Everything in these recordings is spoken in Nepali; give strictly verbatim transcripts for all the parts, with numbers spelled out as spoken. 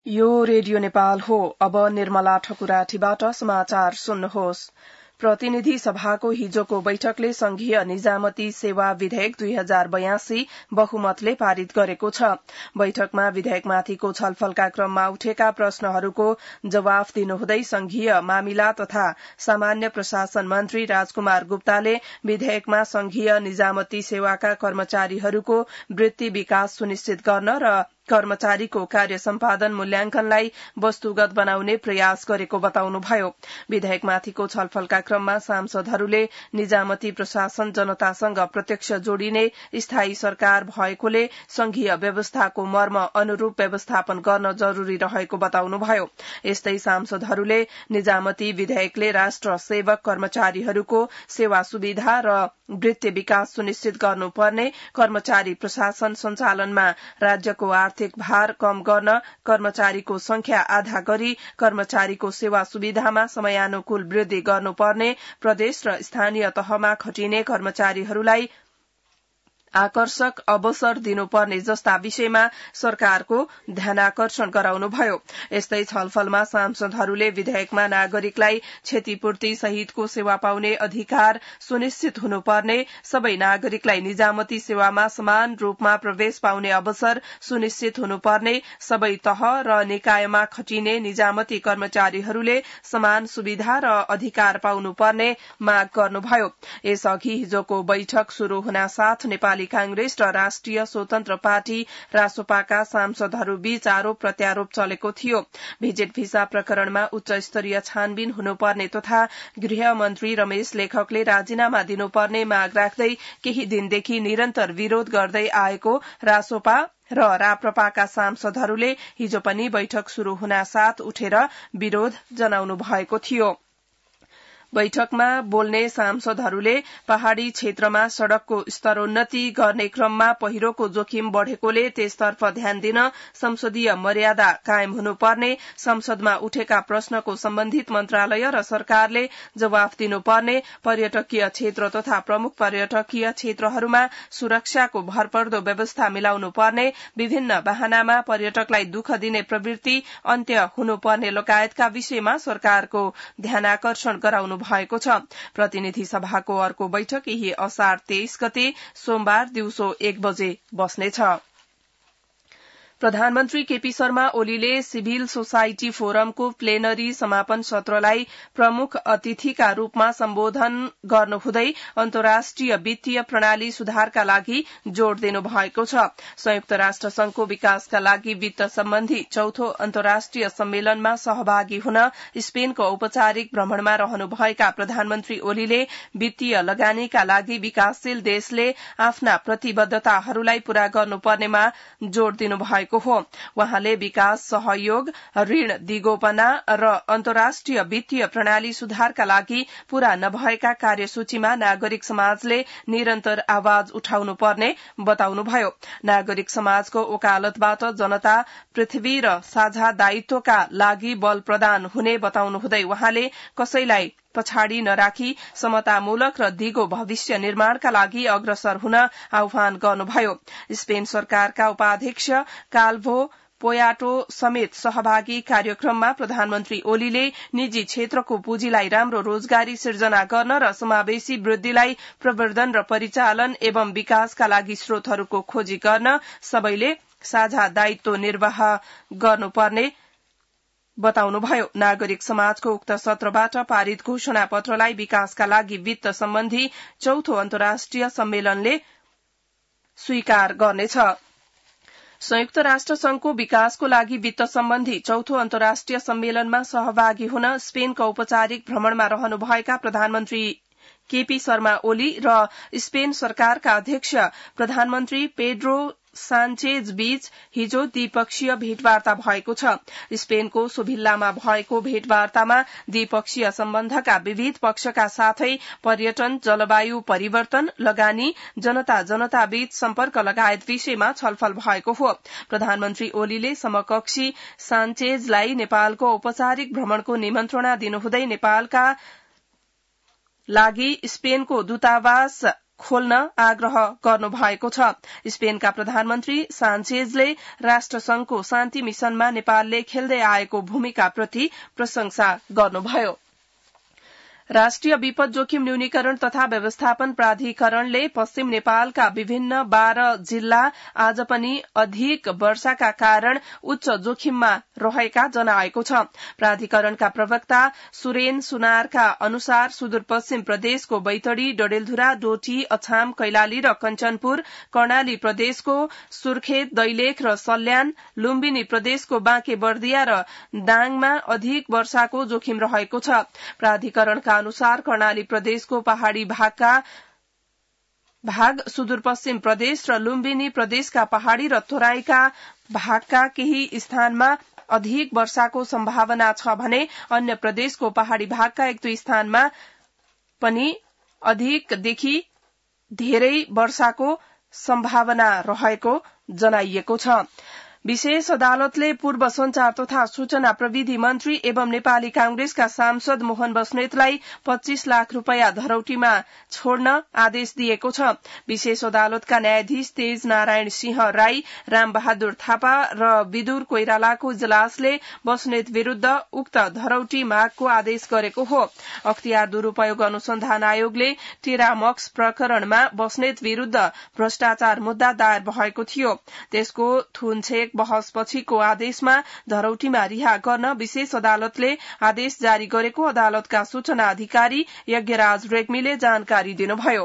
यो रेडियो नेपाल हो। अब निर्मला ठकुराठीबाट समाचार सुन्नुहोस्। प्रतिनिधि सभाको हिजोको बैठकले संघीय निजामती सेवा विधेयक दुई हजार बयासी बहुमतले पारित गरेको छ। बैठकमा विधेयकमाथिको छलफलका क्रममा उठेका प्रश्नहरूको जवाफ दिनुहुँदै संघीय मामिला तथा सामान्य प्रशासन मन्त्री राजकुमार गुप्ताले विधेयकमा संघीय निजामती सेवाका कर्मचारीहरूको वृत्ति विकास सुनिश्चित गर्न र कर्मचारीको कार्य सम्पादन मूल्याङ्कनलाई वस्तुगत बनाउने प्रयास गरेको बताउनुभयो। विधेयकमाथिको छलफलका क्रममा सांसदहरूले निजामती प्रशासन जनतासँग प्रत्यक्ष जोडिने स्थायी सरकार भएकोले संघीय व्यवस्थाको मर्म अनुरूप व्यवस्थापन गर्न जरूरी रहेको बताउनुभयो। यस्तै सांसदहरूले निजामती विधेयकले राष्ट्र सेवक कर्मचारीहरूको सेवा सुविधा र वृत्ति विकास सुनिश्चित गर्नुपर्ने, कर्मचारी प्रशासन सञ्चालनमा राज्यको आर्थिक भार कम गर्न, कर्मचारीको संख्या आधा गरी कर्मचारीको सेवा सुविधामा समयानुकूल वृद्धि गर्नुपर्ने, प्रदेश र स्थानीय तहमा खटिने कर्मचारीहरूलाई आकर्षक अवसर दिनुपर्ने जस्ता विषयमा सरकारको ध्यानाकर्षण गराउनुभयो। यस्तै छलफलमा सांसदहरूले विधेयकमा नागरिकलाई क्षतिपूर्ति सहितको सेवा पाउने अधिकार सुनिश्चित हुनुपर्ने, सबै नागरिकलाई निजामती सेवामा समान रूपमा प्रवेश पाउने अवसर सुनिश्चित हुनुपर्ने, सबै तह र निकायमा खटिने निजामती कर्मचारीहरूले समान सुविधा र अधिकार पाउनुपर्ने माग गर्नुभयो। यसअघि हिजोको बैठक शुरू हुनासाथ नेपाली कांग्रेस र राष्ट्रिय स्वतन्त्र पार्टी रासोपाका सांसदहरूबीच आरोप प्रत्यारोप चलेको थियो। भिजिट भिसा प्रकरणमा उच्च स्तरीय छानबिन हुनुपर्ने तथा गृहमन्त्री रमेश लेखकले राजीनामा दिनुपर्ने माग राख्दै केही दिनदेखि निरन्तर विरोध गर्दै आएको रासोपा र राप्रपाका सांसदहरूले हिजो पनि बैठक शुरू हुनासाथ उठेर विरोध जनाउनु भएको थियो। बैठकमा बोल्ने सांसदहरूले पहाड़ी क्षेत्रमा सड़कको स्तरोन्नति गर्ने क्रममा पहिरोको जोखिम बढ़ेकोले त्यसतर्फ ध्यान दिन संसदीय मर्यादा कायम हुनुपर्ने, संसदमा उठेका प्रश्नको सम्बन्धित मन्त्रालय र सरकारले जवाफ दिनुपर्ने, पर्यटकीय क्षेत्र तथा प्रमुख पर्यटकीय क्षेत्रहरूमा सुरक्षाको भरपर्दो व्यवस्था मिलाउनुपर्ने, विभिन्न बहानामा पर्यटकलाई दुःख दिने प्रवृत्ति अन्त्य हुनुपर्ने लगायतका विषयमा सरकारको ध्यानाकर्षण गराउनु भएको छ। प्रतिनिधि सभाको अर्को बैठक यही असार तेइस गते सोमबार दिउँसो एक बजे बस्नेछ। प्रधानमन्त्री केपी शर्मा ओलीले सिभिल सोसाइटी फोरमको प्लेनरी समापन सत्रलाई प्रमुख अतिथिका रूपमा सम्बोधन गर्नुहुँदै अन्तर्राष्ट्रिय वित्तीय प्रणाली सुधारका लागि जोड़ दिनु भएको छ। संयुक्त राष्ट्र संघको विकासका लागि वित्त सम्बन्धी चौथो अन्तर्राष्ट्रिय सम्मेलनमा सहभागी हुन स्पेनको औपचारिक भ्रमणमा रहनुभएका प्रधानमन्त्री ओलीले वित्तीय लगानीका लागि विकासशील देशले आफ्ना प्रतिबद्धताहरूलाई पूरा गर्नुपर्नेमा जोड़ दिनुभएको हो। वहाँले विकास सहयोग, ऋण दिगोपना र अन्तर्राष्ट्रिय वित्तीय प्रणाली सुधारका लागि पूरा नभएका कार्यसूचीमा नागरिक समाजले निरन्तर आवाज उठाउनु पर्ने बताउनुभयो। नागरिक समाजको वकालतबाट जनता, पृथ्वी र साझा दायित्वका लागि बल प्रदान हुने बताउनुहुँदै वहाँले कसैलाई पछाडि नराखी समतामूलक र दिगो भविष्य निर्माणका लागि अग्रसर हुन आह्वान गर्नुभयो। स्पेन सरकारका उपाध्यक्ष काल्भो पोयाटो समेत सहभागी कार्यक्रममा प्रधानमन्त्री ओलीले निजी क्षेत्रको पुँजीलाई राम्रो रोजगारी सिर्जना गर्न र समावेशी वृद्धिलाई प्रवर्धन र परिचालन एवं विकासका लागि स्रोतहरूको खोजी गर्न सबैले साझा दायित्व निर्वाह गर्नुपर्ने बताउनुभयो। नागरिक समाजको उक्त सत्रबाट पारित घोषणा पत्रलाई विकासका लागि वित्त सम्बन्धी चौथो अन्तर्राष्ट्रिय सम्मेलनले स्वीकार गर्नेछ। संयुक्त राष्ट्र संघको विकासको लागि वित्त सम्बन्धी चौथो अन्तर्राष्ट्रिय सम्मेलनमा सहभागी हुन स्पेनको औपचारिक भ्रमणमा रहनुभएका प्रधानमन्त्री केपी शर्मा ओली र स्पेन सरकारका अध्यक्ष प्रधानमन्त्री पेड्रो सान्चेज बीच हिजो द्विपक्षीय भेटवार्ता भएको छ। स्पेनको सोभिल्लामा भएको भेटवार्तामा द्विपक्षीय सम्बन्धका विविध पक्षका साथै पर्यटन, जलवायु परिवर्तन, लगानी, जनता जनता बीच सम्पर्क लगायत विषयमा छलफल भएको हो। प्रधानमन्त्री ओलीले समकक्षी सान्चेजलाई नेपालको औपचारिक भ्रमणको निमन्त्रणा दिनुहुँदै नेपालका लागि स्पेनको दूतावास खोल्न आग्रह गर्नुभएको छ। स्पेनका प्रधानमन्त्री सान्चेजले राष्ट्रसंघको शान्ति मिशनमा नेपालले खेल्दै आएको भूमिकाप्रति प्रशंसा गर्नुभयो। राष्ट्रिय विपद जोखिम न्यूनीकरण तथा व्यवस्थापन प्राधिकरणले पश्चिम नेपालका विभिन्न बाह्र जिल्ला आज पनि अधिक वर्षाका कारण उच्च जोखिममा रहेका जनाएको छ। प्राधिकरणका प्रवक्ता सुरेन सुनारका अनुसार सुदूरपश्चिम प्रदेशको बैतडी, डडेलधुरा, डोटी, अछाम, कैलाली र कञ्चनपुर, कर्णाली प्रदेशको सुर्खेत, दैलेख र सल्यान, लुम्बिनी प्रदेशको बाँके बर्दिया र दाङमा अधिक वर्षाको जोखिम रहेको छ। प्राधिकरणका अनुसार कर्णाली प्रदेशको पहाड़ी भागका भाग, सुदूरपश्चिम प्रदेश र लुम्बिनी प्रदेशका पहाड़ी र तराईका भागका केही स्थानमा अधिक वर्षाको सम्भावना छ भने अन्य प्रदेशको पहाड़ी भागका एक दुई स्थानमा पनि अधिकदेखि धेरै वर्षाको सम्भावना रहेको जनाइएको छ। विशेष अदालतले पूर्व संचार तथा सूचना प्रविधि मन्त्री एवं नेपाली कांग्रेसका सांसद मोहन बस्नेतलाई पच्चीस लाख रूपियाँ धरौटीमा छोड्न आदेश दिएको छ। विशेष अदालतका न्यायाधीश तेज नारायण सिंह राई, राम बहादुर थापा र विदुर कोइरालाको इजलासले बस्नेत विरूद्ध उक्त धरौटी मागको आदेश गरेको हो। अख्तियार दुरूपयोग अनुसन्धान आयोगले टेरामक्स प्रकरणमा बस्नेत विरूद्ध भ्रष्टाचार मुद्दा दायर भएको थियो। त्यसको थुनछेक बहसपछिको आदेशमा धरौटीमा रिहा गर्न विशेष अदालतले आदेश जारी गरेको अदालतका सूचना अधिकारी यज्ञराज रेग्मीले जानकारी दिनुभयो।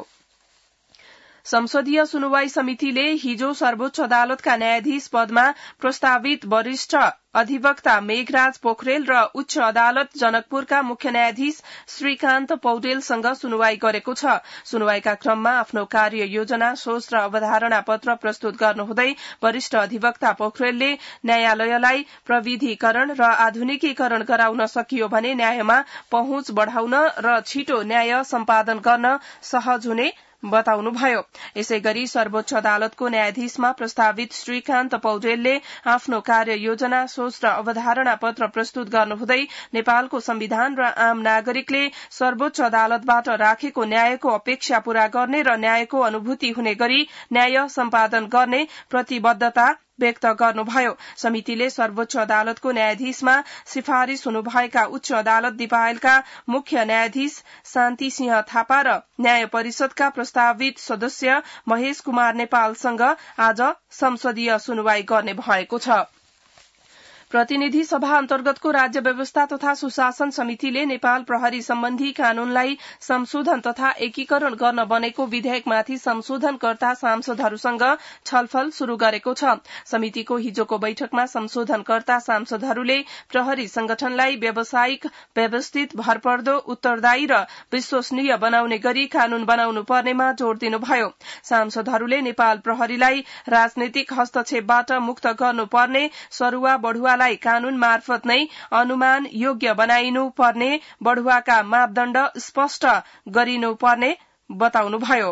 संसदीय सुनवाई समितिले हिजो सर्वोच्च अदालतका न्यायाधीश पदमा प्रस्तावित वरिष्ठ अधिवक्ता मेघराज पोखरेल र उच्च अदालत जनकपुरका मुख्य न्यायाधीश श्रीकान्त पौडेलसँग सुनवाई गरेको छ। सुनवाईका क्रममा आफ्नो कार्य योजना, सोच र अवधारणा पत्र प्रस्तुत गर्नुहुँदै वरिष्ठ अधिवक्ता पोखरेलले न्यायालयलाई प्रविधिकरण र आधुनिकीकरण गराउन सकियो भने न्यायमा पहुँच बढ़ाउन र छिटो न्याय सम्पादन गर्न सहज हुने बताउनुभयो। यसै गरी सर्वोच्च अदालतको न्यायाधीशमा प्रस्तावित श्रीकान्त पौडेलले आफ्नो कार्य योजना, सोच र अवधारणा पत्र प्रस्तुत गर्नुहुँदै नेपालको संविधान र आम नागरिकले सर्वोच्च अदालतबाट राखेको न्यायको अपेक्षा पूरा गर्ने र न्यायको अनुभूति हुने गरी न्याय सम्पादन गर्ने प्रतिबद्धता व्यक्त गर्नुभयो। समितिले सर्वोच्च अदालतको न्यायाधीशमा सिफारिश हुनुभएका उच्च अदालत दिपायलका मुख्य न्यायाधीश शान्ति सिंह थापा र न्याय परिषदका प्रस्तावित सदस्य महेश कुमार नेपालसँग आज संसदीय सुनवाई गर्ने भएको छ। प्रतिनिधि सभा अन्तर्गतको राज्य व्यवस्था तथा सुशासन समितिले नेपाल प्रहरी सम्बन्धी कानूनलाई संशोधन तथा एकीकरण गर्न बनेको विधेयकमाथि संशोधनकर्ता सांसदहरूसँग छलफल शुरू गरेको छ। समितिको हिजोको बैठकमा संशोधनकर्ता सांसदहरूले प्रहरी संगठनलाई व्यावसायिक, व्यवस्थित, भरपर्दो, उत्तरदायी र विश्वसनीय बनाउने गरी कानून बनाउनु पर्नेमा जोड़ दिनुभयो। सांसदहरूले नेपाल प्रहरीलाई राजनैतिक हस्तक्षेपबाट मुक्त गर्नुपर्ने, सरुवा बढ़ुवा कानून मार्फत नै अनुमान योग्य बनाइनु पर्ने, बढ़ुवाका मापदण्ड स्पष्ट गरिनु पर्ने बताउनुभयो।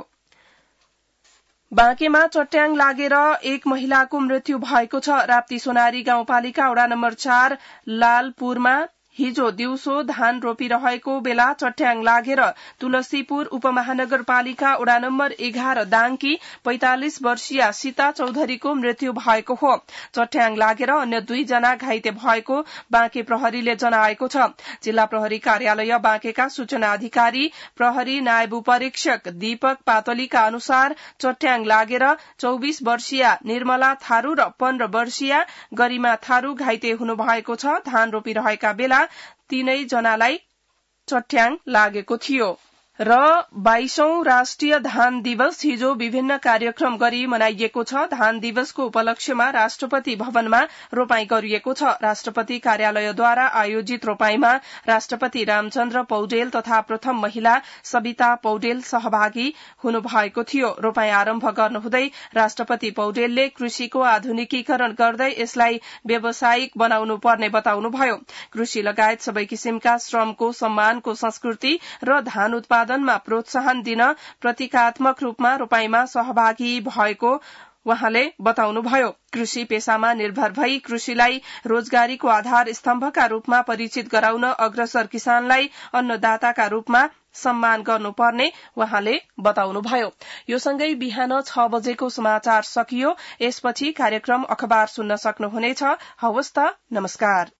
बाँकेमा चट्याङ लागेर एक महिलाको मृत्यु भएको छ। राप्ती सोनारी गाउँपालिका वडा नम्बर चार लालपुरमा हिजो दिउँसो धान रोपिरहेको बेला चट्याङ लागेर तुलसीपुर उपमहानगरपालिका वडा नम्बर एघार दाङकी पैंतालिस वर्षीय सीता चौधरीको मृत्यु भएको हो। चट्याङ लागेर अन्य दुईजना घाइते भएको बाँके प्रहरीले जनाएको छ। जिल्ला प्रहरी कार्यालय बाँकेका सूचना अधिकारी प्रहरी नायब परीक्षक दीपक पातलीका अनुसार चट्याङ लागेर चौबीस वर्षीय निर्मला थारू र पन्ध्र वर्षीय गरिमा थारू घाइते हुनुभएको छ। धान रोपिरहेका बेला तीनै जनालाई चट्याङ लागेको थियो। र बाइसौं राष्ट्रिय धान दिवस हिजो विभिन्न कार्यक्रम गरी मनाइएको छ। धान दिवसको उपलक्ष्यमा राष्ट्रपति भवनमा रोपाई गरिएको छ। राष्ट्रपति कार्यालयद्वारा आयोजित रोपाईमा राष्ट्रपति रामचन्द्र पौडेल तथा प्रथम महिला सविता पौडेल सहभागी हुनुभएको थियो। रोपाई आरम्भ गर्नुहुँदै राष्ट्रपति पौडेलले कृषिको आधुनिकीकरण गर्दै यसलाई व्यावसायिक बनाउनु पर्ने बताउनुभयो। कृषि लगायत सबै किसिमका श्रमको सम्मानको संस्कृति र धान उत्पादन मा प्रोत्साहन दिन प्रतीकात्मक रूपमा रोपाईमा सहभागी भएको उहाँले बताउनुभयो। कृषि पेशामा निर्भर भई कृषिलाई रोजगारीको आधार स्तम्भका रूपमा परिचित गराउन अग्रसर किसानलाई अन्नदाताका रूपमा सम्मान गर्नुपर्ने उहाँले बताउनुभयो। यो सँगै बिहान छ बजेको समाचार सकियो। यसपछि कार्यक्रम अखबार सुन्न सक्नुहुनेछ। हवस् त, नमस्कार।